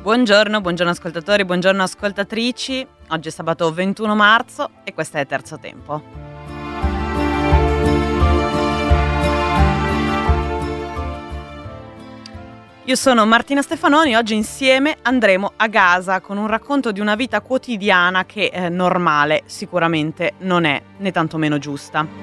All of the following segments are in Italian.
Buongiorno ascoltatori, buongiorno ascoltatrici. Oggi è sabato 21 marzo e questo è Terzo Tempo. Io sono Martina Stefanoni e oggi insieme andremo a Gaza con un racconto di una vita quotidiana che normale sicuramente non è, né tantomeno giusta.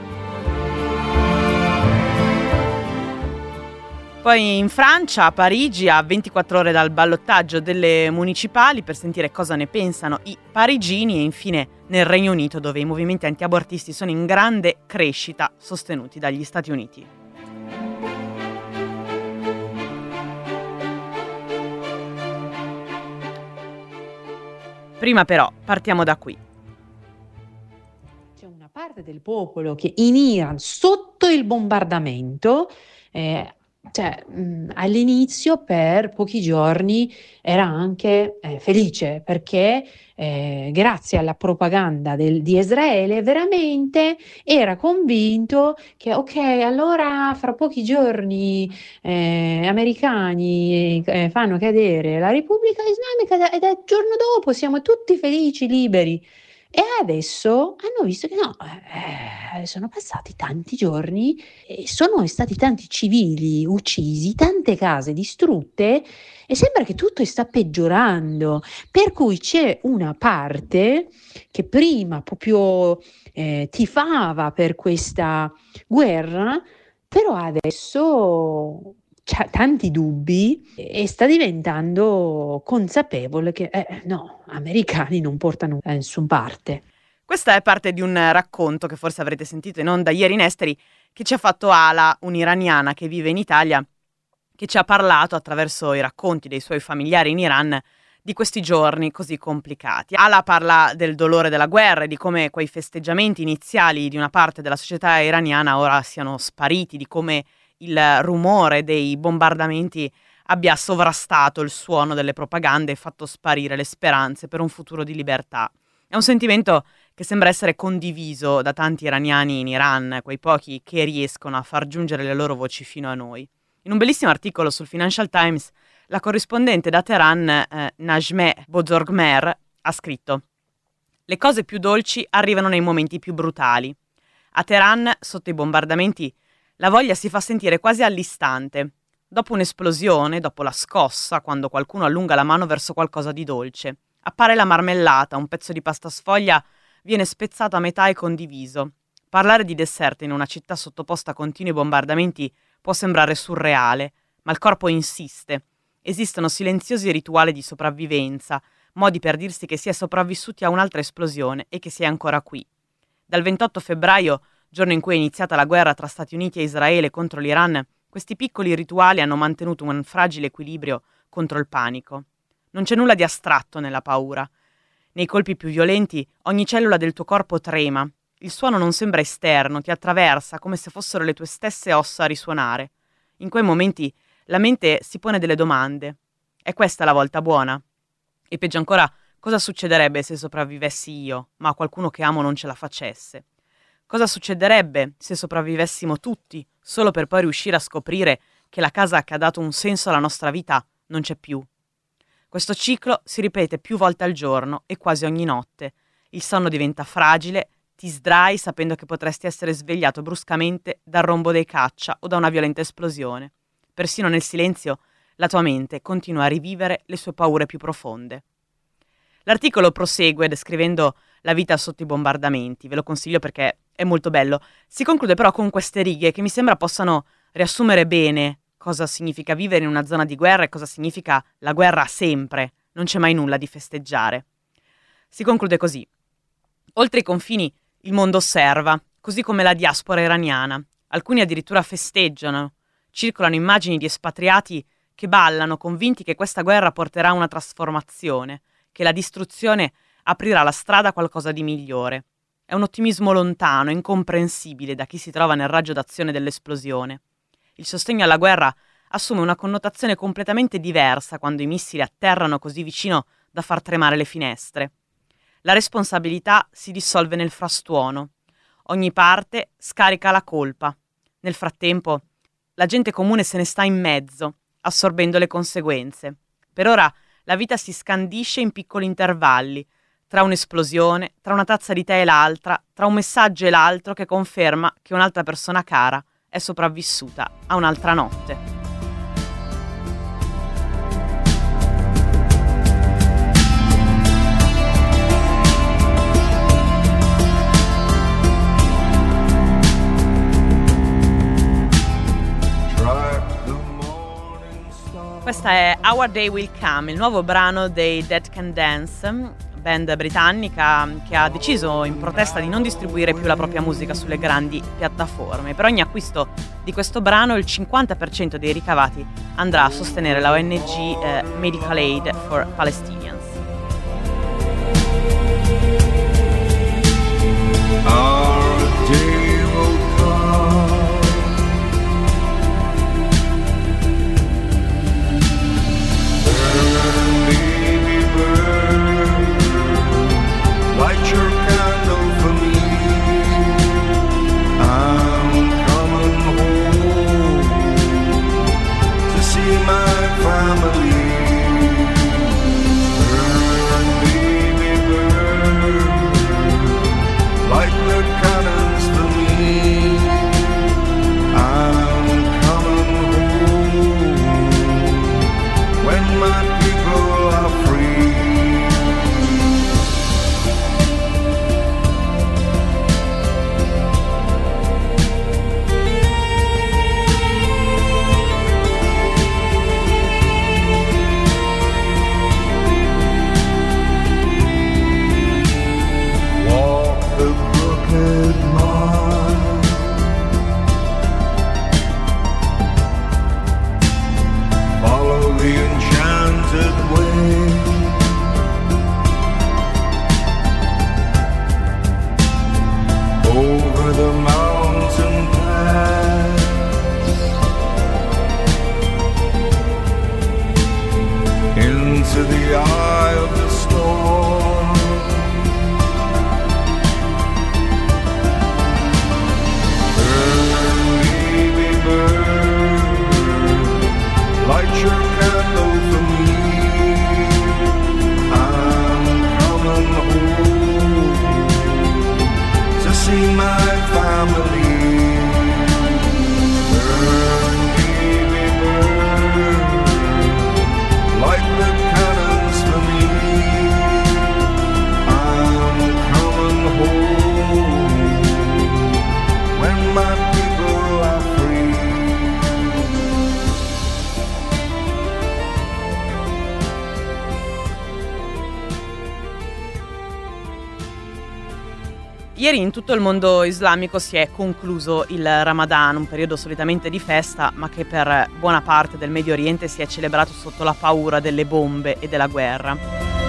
Poi in Francia, a Parigi, a 24 ore dal ballottaggio delle municipali per sentire cosa ne pensano i parigini, e infine nel Regno Unito, dove i movimenti antiabortisti sono in grande crescita, sostenuti dagli Stati Uniti. Prima però partiamo da qui. C'è una parte del popolo che in Iran, sotto il bombardamento, all'inizio per pochi giorni era anche felice perché grazie alla propaganda di Israele veramente era convinto che ok, allora fra pochi giorni americani fanno cadere la Repubblica Islamica e dal giorno dopo siamo tutti felici, liberi. E adesso hanno visto che no, sono passati tanti giorni e sono stati tanti civili uccisi, tante case distrutte e sembra che tutto sta peggiorando. Per cui c'è una parte che prima proprio tifava per questa guerra, però adesso c'ha tanti dubbi e sta diventando consapevole che no, americani non portano da nessun parte. Questa è parte di un racconto che forse avrete sentito in onda ieri in esteri, che ci ha fatto Ala, un'iraniana che vive in Italia, che ci ha parlato attraverso i racconti dei suoi familiari in Iran di questi giorni così complicati. Ala parla del dolore della guerra e di come quei festeggiamenti iniziali di una parte della società iraniana ora siano spariti, di come il rumore dei bombardamenti abbia sovrastato il suono delle propagande e fatto sparire le speranze per un futuro di libertà. È un sentimento che sembra essere condiviso da tanti iraniani in Iran, quei pochi che riescono a far giungere le loro voci fino a noi. In un bellissimo articolo sul Financial Times, la corrispondente da Teheran, Najmeh Bozorgmer, ha scritto: «Le cose più dolci arrivano nei momenti più brutali. A Teheran, sotto i bombardamenti, la voglia si fa sentire quasi all'istante. Dopo un'esplosione, dopo la scossa, quando qualcuno allunga la mano verso qualcosa di dolce, appare la marmellata, un pezzo di pasta sfoglia viene spezzato a metà e condiviso. Parlare di dessert in una città sottoposta a continui bombardamenti può sembrare surreale, ma il corpo insiste. Esistono silenziosi rituali di sopravvivenza, modi per dirsi che si è sopravvissuti a un'altra esplosione e che si è ancora qui. Dal 28 febbraio, giorno in cui è iniziata la guerra tra Stati Uniti e Israele contro l'Iran, questi piccoli rituali hanno mantenuto un fragile equilibrio contro il panico. Non c'è nulla di astratto nella paura. Nei colpi più violenti, ogni cellula del tuo corpo trema. Il suono non sembra esterno, ti attraversa come se fossero le tue stesse ossa a risuonare. In quei momenti la mente si pone delle domande. È questa la volta buona? E peggio ancora, cosa succederebbe se sopravvivessi io, ma qualcuno che amo non ce la facesse? Cosa succederebbe se sopravvivessimo tutti, solo per poi riuscire a scoprire che la casa che ha dato un senso alla nostra vita non c'è più? Questo ciclo si ripete più volte al giorno e quasi ogni notte. Il sonno diventa fragile, ti sdrai sapendo che potresti essere svegliato bruscamente dal rombo dei caccia o da una violenta esplosione. Persino nel silenzio, la tua mente continua a rivivere le sue paure più profonde. L'articolo prosegue descrivendo la vita sotto i bombardamenti, ve lo consiglio perché è molto bello. Si conclude però con queste righe che mi sembra possano riassumere bene cosa significa vivere in una zona di guerra e cosa significa la guerra sempre. Non c'è mai nulla di festeggiare. Si conclude così. Oltre i confini il mondo osserva, così come la diaspora iraniana. Alcuni addirittura festeggiano. Circolano immagini di espatriati che ballano, convinti che questa guerra porterà a una trasformazione, che la distruzione aprirà la strada a qualcosa di migliore. È un ottimismo lontano, incomprensibile da chi si trova nel raggio d'azione dell'esplosione. Il sostegno alla guerra assume una connotazione completamente diversa quando i missili atterrano così vicino da far tremare le finestre. La responsabilità si dissolve nel frastuono. Ogni parte scarica la colpa. Nel frattempo, la gente comune se ne sta in mezzo, assorbendo le conseguenze. Per ora La vita si scandisce in piccoli intervalli, tra un'esplosione, tra una tazza di tè e l'altra, tra un messaggio e l'altro che conferma che un'altra persona cara è sopravvissuta a un'altra notte. Questa è Our Day Will Come, il nuovo brano dei Dead Can Dance, band britannica che ha deciso in protesta di non distribuire più la propria musica sulle grandi piattaforme. Per ogni acquisto di questo brano il 50% dei ricavati andrà a sostenere la ONG Medical Aid for Palestinians. Our day will come. Light your candle for me. I'm coming home to see my family. Burn, baby, burn. Light the candles for me. I'm coming home when my people are free. To the eye of the storm. Burn, baby, burn. Light your candle for me. I'm coming home to see my family. Burn, baby, burn. Light the Ieri in tutto il mondo islamico si è concluso il Ramadan, un periodo solitamente di festa, ma che per buona parte del Medio Oriente si è celebrato sotto la paura delle bombe e della guerra.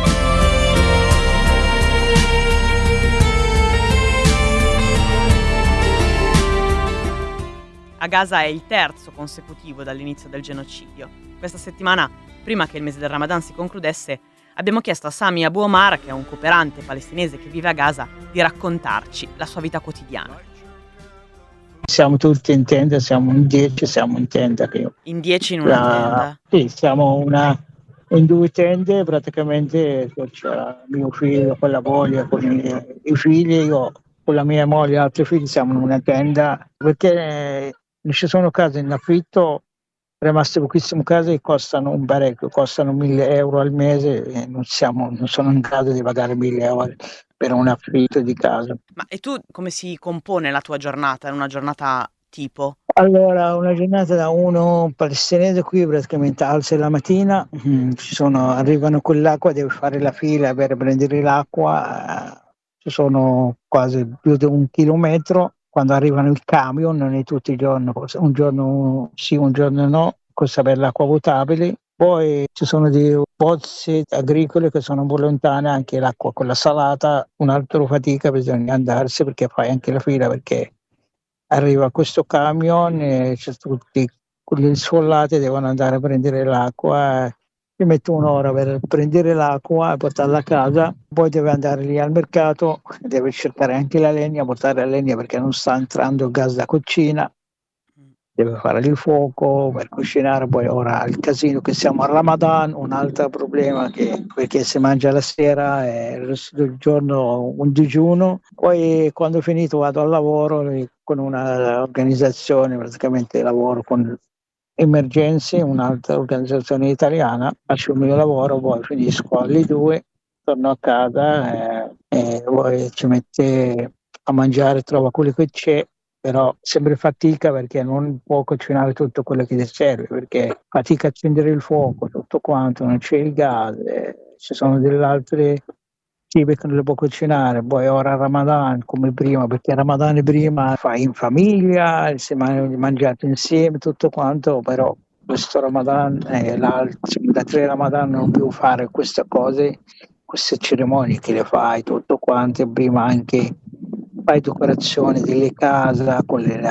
A Gaza è il terzo consecutivo dall'inizio del genocidio. Questa settimana, prima che il mese del Ramadan si concludesse, abbiamo chiesto a Sami Abu Omar, che è un cooperante palestinese che vive a Gaza, di raccontarci la sua vita quotidiana. Siamo tutti in tenda, siamo in 10, siamo in tenda. In 10 in una tenda? Sì, siamo in 2 tende, praticamente c'è mio figlio con la moglie, con i figli, io con la mia moglie e altri figli siamo in una tenda, perché non ci sono case in affitto, rimaste pochissime case che costano un parecchio, costano 1.000 euro al mese e non sono in grado di pagare 1.000 euro per un affitto di casa. Ma e tu come si compone la tua giornata? È una giornata tipo? Allora, una giornata da uno palestinese qui praticamente alza la mattina, arrivano con l'acqua, deve fare la fila per prendere l'acqua, ci sono quasi più di 1 chilometro. Quando arrivano il camion, non è tutti i giorni, un giorno sì, un giorno no, questa per l'acqua potabile. Poi ci sono delle pozze agricole che sono un po' lontane, anche l'acqua con la salata, un'altra fatica, bisogna andarsi perché fai anche la fila, perché arriva questo camion e c'è tutti quelli sfollati devono andare a prendere l'acqua. Ci metto un'ora per prendere l'acqua e portarla a casa, poi deve andare lì al mercato, deve cercare anche la legna, portare la legna perché non sta entrando il gas da cucina. deve fare il fuoco per cucinare, poi ora il casino che siamo a Ramadan, un altro problema perché si mangia la sera e il resto del giorno un digiuno, poi quando ho finito vado al lavoro con una organizzazione, praticamente lavoro con Emergenze, un'altra organizzazione italiana, faccio il mio lavoro, poi finisco alle 2, torno a casa e poi ci mette a mangiare, trova quello che c'è, però sempre fatica perché non può cucinare tutto quello che ti serve, perché fatica a accendere il fuoco, tutto quanto, non c'è il gas, ci sono delle altre cibi che non le può cucinare, poi ora Ramadan come prima, perché Ramadan prima fai in famiglia, si mangiate insieme, tutto quanto, però questo Ramadan da 3 Ramadan non più fare queste cose, queste cerimonie che le fai, tutto quanto, e prima anche fai decorazioni delle case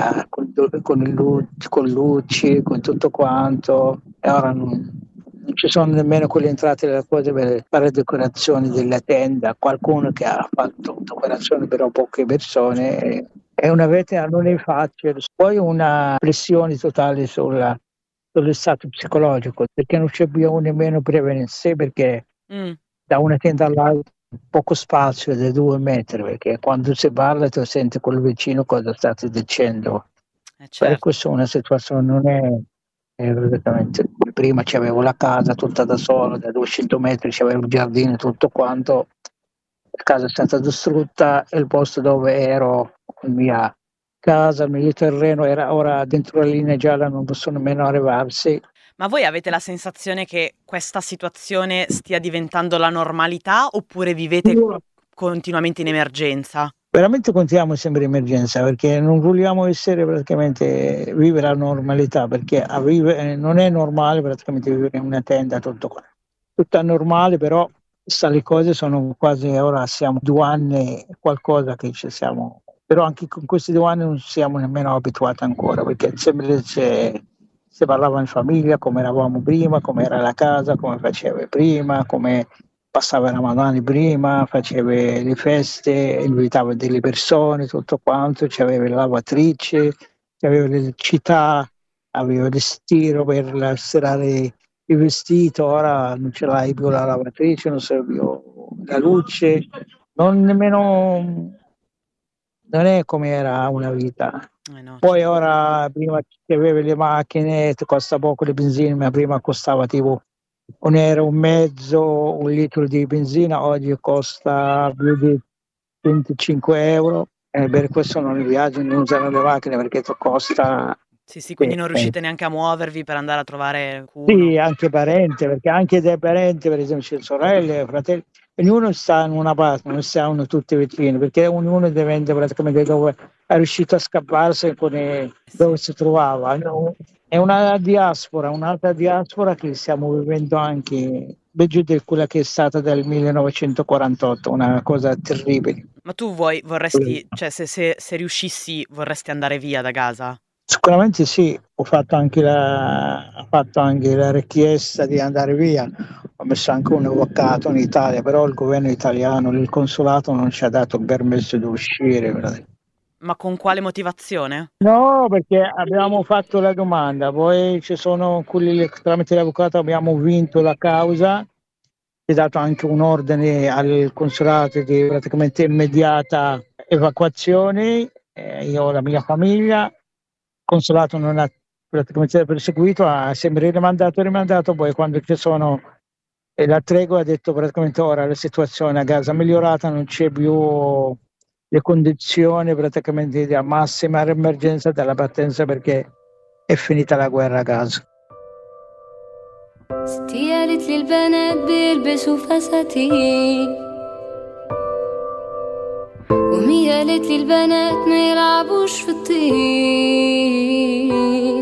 con luci, con tutto quanto, e ora non ci sono nemmeno quelle entrate delle cose per fare decorazioni della tenda, qualcuno che ha fatto decorazioni, però poche persone, è una vita non è facile, poi una pressione totale sullo stato psicologico, perché non c'è più nemmeno prevenzione, perché da una tenda all'altra poco spazio di 2 metri, perché quando si parla tu senti col vicino cosa state dicendo. Certo. Per questo una situazione non è praticamente. Prima c'avevo la casa tutta da sola, da 200 metri c'avevo il giardino e tutto quanto, la casa è stata distrutta e il posto dove ero, la mia casa, il mio terreno era ora dentro la linea gialla, non posso nemmeno arrivarsi. Ma voi avete la sensazione che questa situazione stia diventando la normalità oppure vivete continuamente in emergenza? Veramente continuiamo sempre in emergenza, perché non vogliamo essere praticamente vivere la normalità, perché non è normale praticamente vivere in una tenda, tutto è normale, però le cose sono quasi, ora siamo 2 anni qualcosa che ci siamo, però anche con questi 2 anni non siamo nemmeno abituati ancora, perché sempre si parlava in famiglia come eravamo prima, come era la casa, come faceva prima, come passava Ramadan prima, faceva le feste, invitava delle persone, tutto quanto, c'aveva la lavatrice, c'aveva le città, aveva il stiro per stirare il vestito, ora non ce l'hai più la lavatrice, non c'è più la luce, non è come era una vita. No. Poi ora prima che aveva le macchine costa poco le benzine, ma prima costava tipo €1,50, 1 litro di benzina, oggi costa più di 25 euro, e per questo non viaggio, non usano le macchine perché costa. Sì, quindi non riuscite neanche a muovervi per andare a trovare culo. Sì, anche parenti, perché anche dei parenti, per esempio, c'è sorelle, fratelli, ognuno sta in una parte, non stiamo tutti vicini, perché ognuno dipende praticamente dove è riuscito a scapparsi, dove si trovava. È un'altra diaspora che stiamo vivendo anche peggio di quella che è stata del 1948, una cosa terribile. Ma tu vorresti, cioè se riuscissi vorresti andare via da Gaza? Sicuramente sì, ho fatto anche la richiesta di andare via, ho messo anche un avvocato in Italia, però il governo italiano, il consolato non ci ha dato il permesso di uscire. Ma con quale motivazione? No, perché abbiamo fatto la domanda, poi ci sono quelli tramite l'avvocato abbiamo vinto la causa, è dato anche un ordine al consolato di praticamente immediata evacuazione, io e la mia famiglia. Il consolato non ha praticamente perseguito, ha sempre rimandato, poi quando ci sono la tregua ha detto praticamente ora la situazione a Gaza è migliorata, non c'è più le condizioni praticamente di massima emergenza della partenza perché è finita la guerra a Gaza. ستي قالت لي البنات بيلبسوا فساتين ومي قالت لي البنات ما يلعبوش في الطين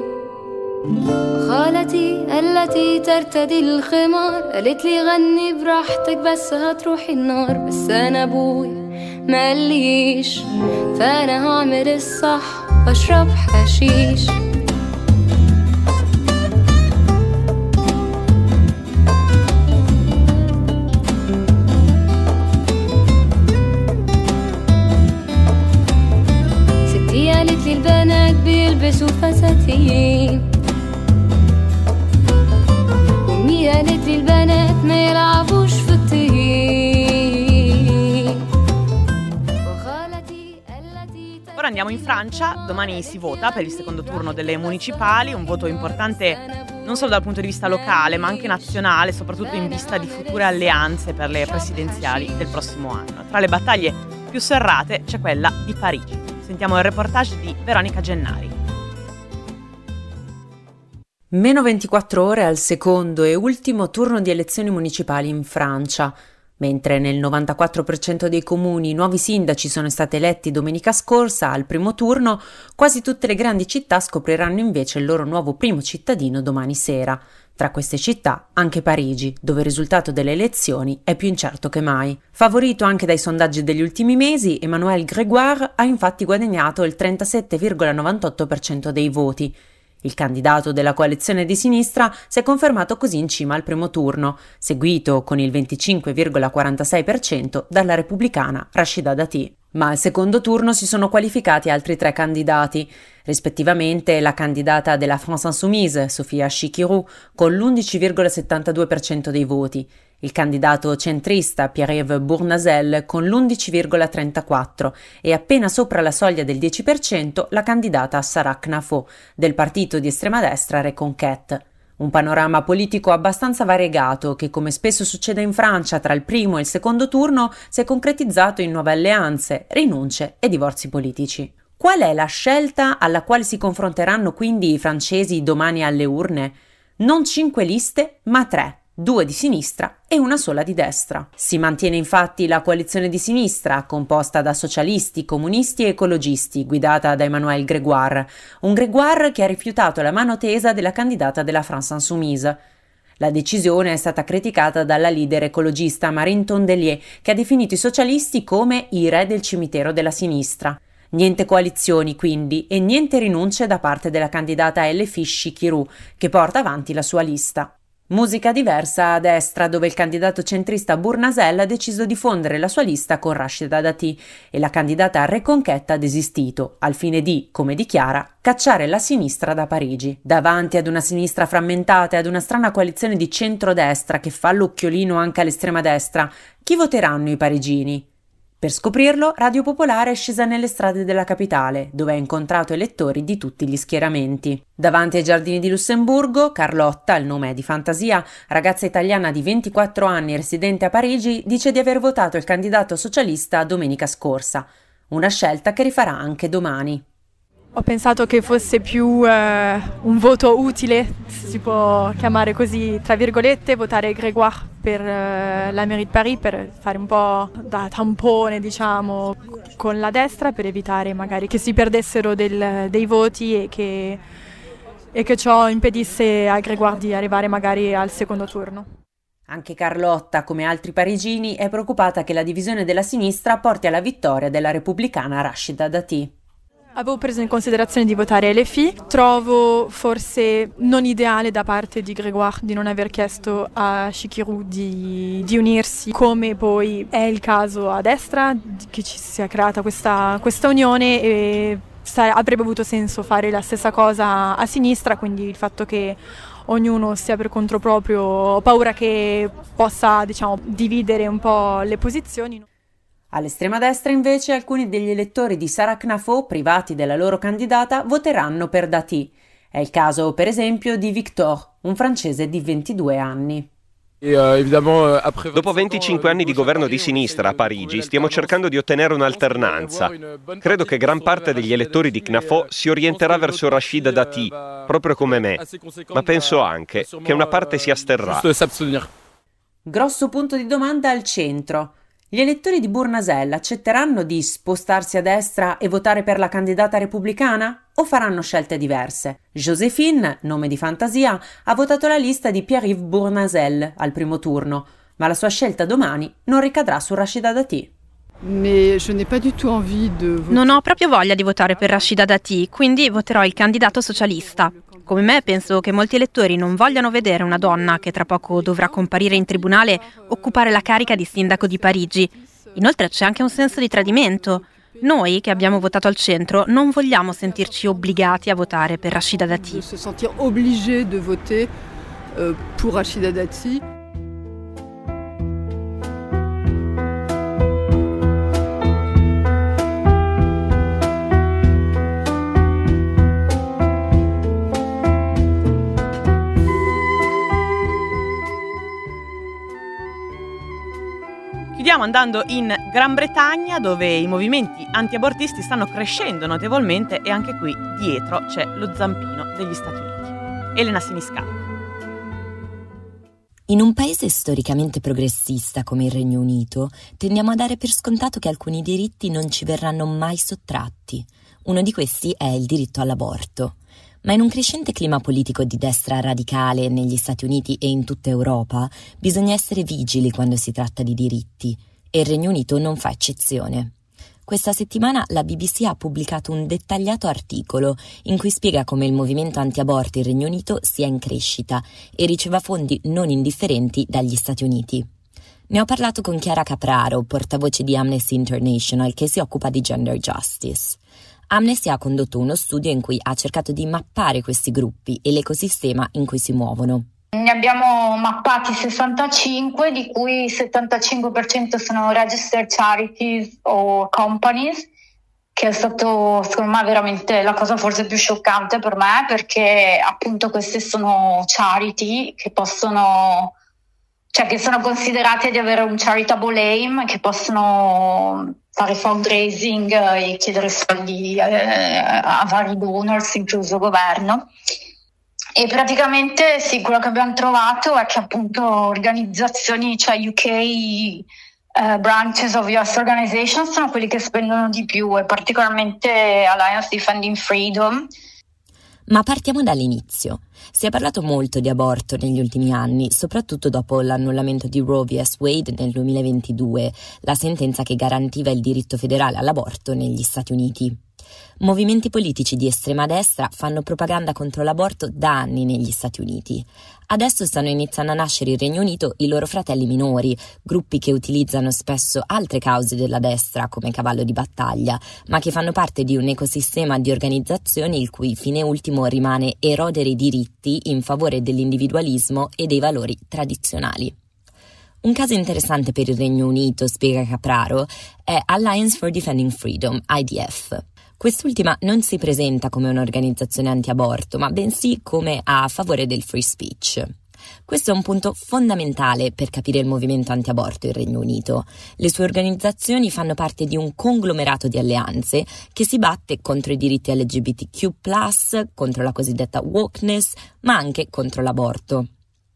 خالتي التي ترتدي الخمار قالت لي غني براحتك بس هتروحي النار بس انا ابوي ما قاليش فانا هعمل الصح واشرب حشيش ستي قالت لي البنات بيلبسوا فساتين ora andiamo in Francia, domani si vota per il secondo turno delle municipali, un voto importante non solo dal punto di vista locale ma anche nazionale, soprattutto in vista di future alleanze per le presidenziali del prossimo anno. Tra le battaglie più serrate c'è quella di Parigi. Sentiamo il reportage di Veronica Gennari. Meno 24 ore al secondo e ultimo turno di elezioni municipali in Francia. Mentre nel 94% dei comuni nuovi sindaci sono stati eletti domenica scorsa al primo turno, quasi tutte le grandi città scopriranno invece il loro nuovo primo cittadino domani sera. Tra queste città anche Parigi, dove il risultato delle elezioni è più incerto che mai. Favorito anche dai sondaggi degli ultimi mesi, Emmanuel Grégoire ha infatti guadagnato il 37,98% dei voti. Il candidato della coalizione di sinistra si è confermato così in cima al primo turno, seguito con il 25,46% dalla repubblicana Rachida Dati. Ma al secondo turno si sono qualificati altri 3 candidati, rispettivamente la candidata della France Insoumise, Sophia Chikirou, con l'11,72% dei voti, il candidato centrista Pierre-Yves Bournazel con l'11,34% e appena sopra la soglia del 10% la candidata Sarah Knafo del partito di estrema destra Reconquête. Un panorama politico abbastanza variegato che, come spesso succede in Francia tra il primo e il secondo turno, si è concretizzato in nuove alleanze, rinunce e divorzi politici. Qual è la scelta alla quale si confronteranno quindi i francesi domani alle urne? Non 5 liste, ma 3. 2 di sinistra e una sola di destra. Si mantiene infatti la coalizione di sinistra, composta da socialisti, comunisti e ecologisti, guidata da Emmanuel Grégoire, un Grégoire che ha rifiutato la mano tesa della candidata della France Insoumise. La decisione è stata criticata dalla leader ecologista Marine Tondelier, che ha definito i socialisti come i re del cimitero della sinistra. Niente coalizioni quindi e niente rinunce da parte della candidata LFI Chikirou, che porta avanti la sua lista. Musica diversa a destra, dove il candidato centrista Bournazel ha deciso di fondere la sua lista con Rachida Dati e la candidata Reconquête ha desistito, al fine di, come dichiara, cacciare la sinistra da Parigi. Davanti ad una sinistra frammentata e ad una strana coalizione di centrodestra che fa l'occhiolino anche all'estrema destra, chi voteranno i parigini? Per scoprirlo, Radio Popolare è scesa nelle strade della capitale, dove ha incontrato elettori di tutti gli schieramenti. Davanti ai giardini di Lussemburgo, Carlotta, il nome è di fantasia, ragazza italiana di 24 anni residente a Parigi, dice di aver votato il candidato socialista domenica scorsa. Una scelta che rifarà anche domani. Ho pensato che fosse più un voto utile, si può chiamare così, tra virgolette, votare Grégoire per la mairie di Paris, per fare un po' da tampone, diciamo, con la destra, per evitare magari che si perdessero dei voti e che ciò impedisse a Grégoire di arrivare magari al secondo turno. Anche Carlotta, come altri parigini, è preoccupata che la divisione della sinistra porti alla vittoria della repubblicana Rachida Dati. Avevo preso in considerazione di votare LFI, trovo forse non ideale da parte di Grégoire di non aver chiesto a Chikirou di unirsi, come poi è il caso a destra, che ci sia creata questa unione e avrebbe avuto senso fare la stessa cosa a sinistra, quindi il fatto che ognuno stia per conto proprio, ho paura che possa, diciamo, dividere un po' le posizioni. All'estrema destra invece alcuni degli elettori di Sarah Knafo, privati della loro candidata, voteranno per Dati. È il caso per esempio di Victor, un francese di 22 anni. Dopo 25 anni di governo di sinistra a Parigi stiamo cercando di ottenere un'alternanza. Credo che gran parte degli elettori di Knafo si orienterà verso Rachida Dati, proprio come me, ma penso anche che una parte si asterrà. Grosso punto di domanda al centro. Gli elettori di Bournazel accetteranno di spostarsi a destra e votare per la candidata repubblicana o faranno scelte diverse? Joséphine, nome di fantasia, ha votato la lista di Pierre-Yves Bournazel al primo turno, ma la sua scelta domani non ricadrà su Rachida Dati. Non ho proprio voglia di votare per Rachida Dati, quindi voterò il candidato socialista. Come me, penso che molti elettori non vogliano vedere una donna che tra poco dovrà comparire in tribunale occupare la carica di sindaco di Parigi. Inoltre c'è anche un senso di tradimento. Noi, che abbiamo votato al centro, non vogliamo sentirci obbligati a votare per Rachida Dati. Stiamo andando in Gran Bretagna, dove i movimenti antiabortisti stanno crescendo notevolmente e anche qui dietro c'è lo zampino degli Stati Uniti. Elena Siniscalco. In un paese storicamente progressista come il Regno Unito, tendiamo a dare per scontato che alcuni diritti non ci verranno mai sottratti. Uno di questi è il diritto all'aborto. Ma in un crescente clima politico di destra radicale negli Stati Uniti e in tutta Europa, bisogna essere vigili quando si tratta di diritti, e il Regno Unito non fa eccezione. Questa settimana la BBC ha pubblicato un dettagliato articolo in cui spiega come il movimento anti-aborto in Regno Unito sia in crescita e riceva fondi non indifferenti dagli Stati Uniti. Ne ho parlato con Chiara Capraro, portavoce di Amnesty International, che si occupa di gender justice. Amnesty ha condotto uno studio in cui ha cercato di mappare questi gruppi e l'ecosistema in cui si muovono. Ne abbiamo mappati 65, di cui il 75% sono registered charities o companies, che è stato secondo me veramente la cosa forse più scioccante per me, perché appunto queste sono charity che possono, cioè che sono considerate di avere un charitable aim, che possono fare fundraising e chiedere soldi a vari donors, incluso governo. E praticamente sì, quello che abbiamo trovato è che appunto organizzazioni, cioè UK branches of US organizations sono quelli che spendono di più, e particolarmente Alliance Defending Freedom. Ma partiamo dall'inizio. Si è parlato molto di aborto negli ultimi anni, soprattutto dopo l'annullamento di Roe vs. Wade nel 2022, la sentenza che garantiva il diritto federale all'aborto negli Stati Uniti. Movimenti politici di estrema destra fanno propaganda contro l'aborto da anni negli Stati Uniti. Adesso stanno iniziando a nascere in Regno Unito i loro fratelli minori, gruppi che utilizzano spesso altre cause della destra come cavallo di battaglia, ma che fanno parte di un ecosistema di organizzazioni il cui fine ultimo rimane erodere i diritti in favore dell'individualismo e dei valori tradizionali. Un caso interessante per il Regno Unito, spiega Capraro, è Alliance for Defending Freedom, IDF. Quest'ultima non si presenta come un'organizzazione anti-aborto, ma bensì come a favore del free speech. Questo è un punto fondamentale per capire il movimento anti-aborto in Regno Unito. Le sue organizzazioni fanno parte di un conglomerato di alleanze che si batte contro i diritti LGBTQ+, contro la cosiddetta wokeness, ma anche contro l'aborto.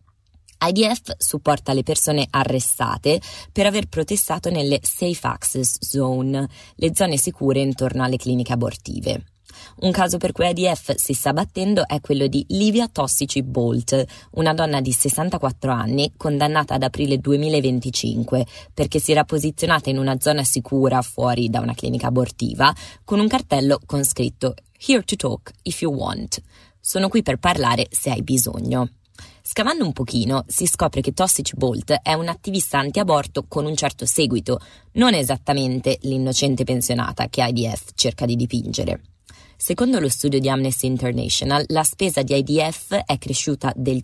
IDF supporta le persone arrestate per aver protestato nelle Safe Access Zone, le zone sicure intorno alle cliniche abortive. Un caso per cui IDF si sta battendo è quello di Livia Tossici-Bolt, una donna di 64 anni condannata ad aprile 2025 perché si era posizionata in una zona sicura fuori da una clinica abortiva con un cartello con scritto "Here to talk if you want". Sono qui per parlare se hai bisogno. Scavando un pochino si scopre che Tossici-Bolt è un'attivista anti-aborto con un certo seguito, non esattamente l'innocente pensionata che IDF cerca di dipingere. Secondo lo studio di Amnesty International, la spesa di IDF è cresciuta del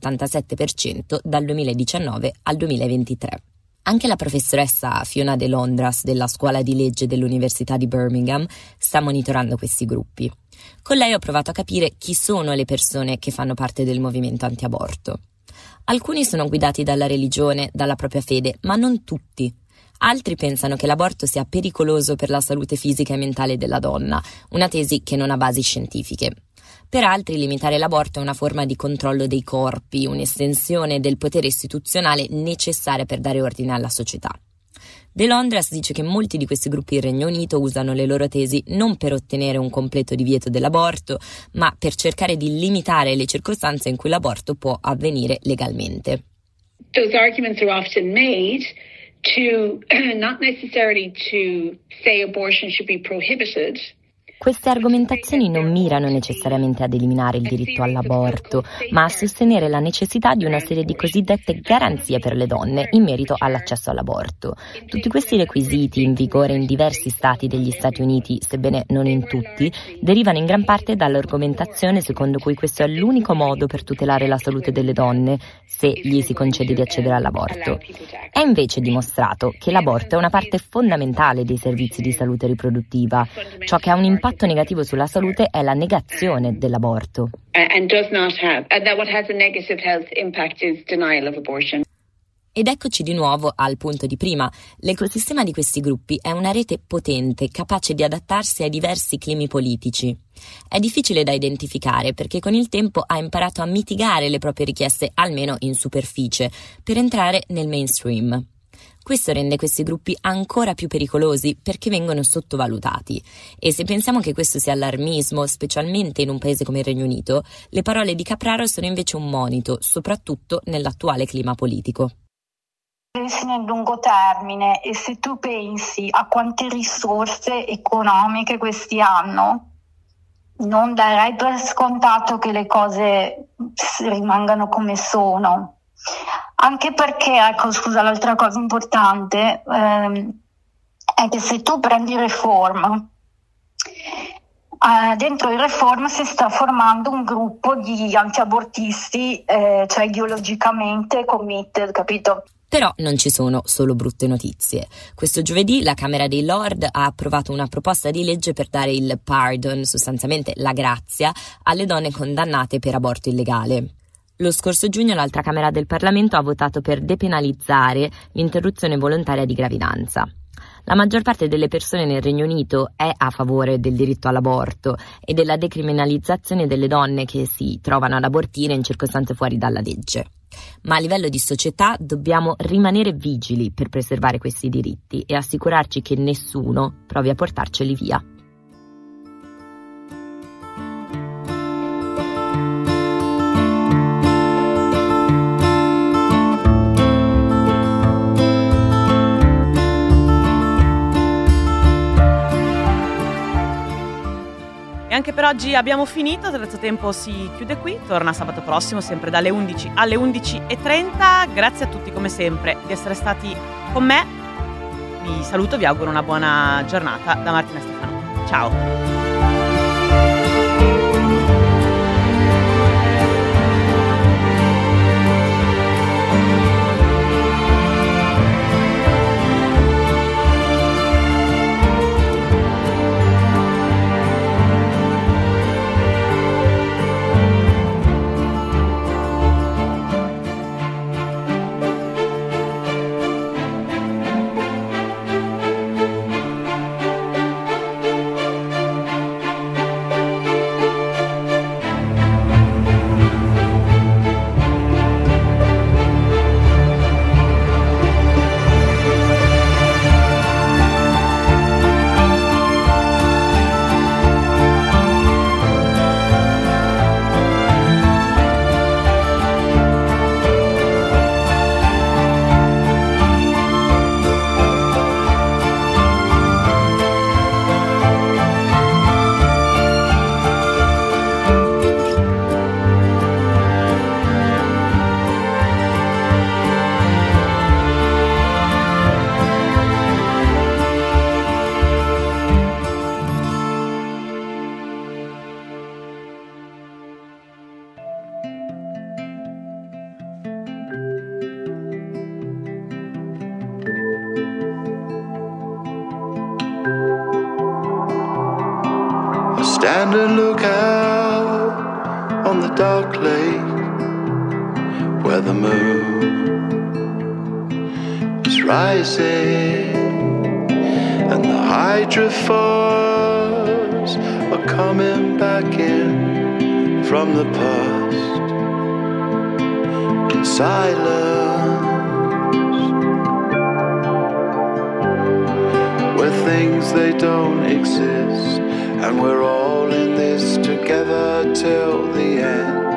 187% dal 2019 al 2023. Anche la professoressa Fiona De Londras della Scuola di Legge dell'Università di Birmingham sta monitorando questi gruppi. Con lei ho provato a capire chi sono le persone che fanno parte del movimento anti-aborto. Alcuni sono guidati dalla religione, dalla propria fede, ma non tutti. Altri pensano che l'aborto sia pericoloso per la salute fisica e mentale della donna, una tesi che non ha basi scientifiche. Per altri limitare l'aborto è una forma di controllo dei corpi, un'estensione del potere istituzionale necessaria per dare ordine alla società. De Londras dice che molti di questi gruppi in Regno Unito usano le loro tesi non per ottenere un completo divieto dell'aborto, ma per cercare di limitare le circostanze in cui l'aborto può avvenire legalmente. Those arguments are often made to not necessarily to say abortion should be prohibited. Queste argomentazioni non mirano necessariamente ad eliminare il diritto all'aborto, ma a sostenere la necessità di una serie di cosiddette garanzie per le donne in merito all'accesso all'aborto. Tutti questi requisiti, in vigore in diversi stati degli Stati Uniti, sebbene non in tutti, derivano in gran parte dall'argomentazione secondo cui questo è l'unico modo per tutelare la salute delle donne se gli si concede di accedere all'aborto. È invece dimostrato che l'aborto è una parte fondamentale dei servizi di salute riproduttiva. Ciò che ha un impatto negativo sulla salute è la negazione Ed eccoci di nuovo al punto di prima. L'ecosistema di questi gruppi è una rete potente, capace di adattarsi ai diversi climi politici. È difficile da identificare perché con il tempo ha imparato a mitigare le proprie richieste, almeno in superficie, per entrare nel mainstream. Questo rende questi gruppi ancora più pericolosi perché vengono sottovalutati. E se pensiamo che questo sia allarmismo, specialmente in un paese come il Regno Unito, le parole di Capraro sono invece un monito, soprattutto nell'attuale clima politico. Nel lungo termine, e se tu pensi a quante risorse economiche questi hanno, non darei per scontato che le cose rimangano come sono. Anche perché, l'altra cosa importante è che se tu prendi Reform, dentro il Reform si sta formando un gruppo di antiabortisti, cioè ideologicamente committed, capito? Però non ci sono solo brutte notizie. Questo giovedì la Camera dei Lord ha approvato una proposta di legge per dare il pardon, sostanzialmente la grazia, alle donne condannate per aborto illegale. Lo scorso giugno l'altra Camera del Parlamento ha votato per depenalizzare l'interruzione volontaria di gravidanza. La maggior parte delle persone nel Regno Unito è a favore del diritto all'aborto e della decriminalizzazione delle donne che si trovano ad abortire in circostanze fuori dalla legge. Ma a livello di società dobbiamo rimanere vigili per preservare questi diritti e assicurarci che nessuno provi a portarceli via. Anche per oggi abbiamo finito, Terzo Tempo si chiude qui, torna sabato prossimo sempre dalle 11 alle 11:30. Grazie a tutti come sempre di essere stati con me, vi saluto, vi auguro una buona giornata da Martina Stefano. Ciao! Stand and look out on the dark lake where the moon is rising and the hydrophores are coming back in from the past in silence, where things they don't exist. And we're all in this together till the end.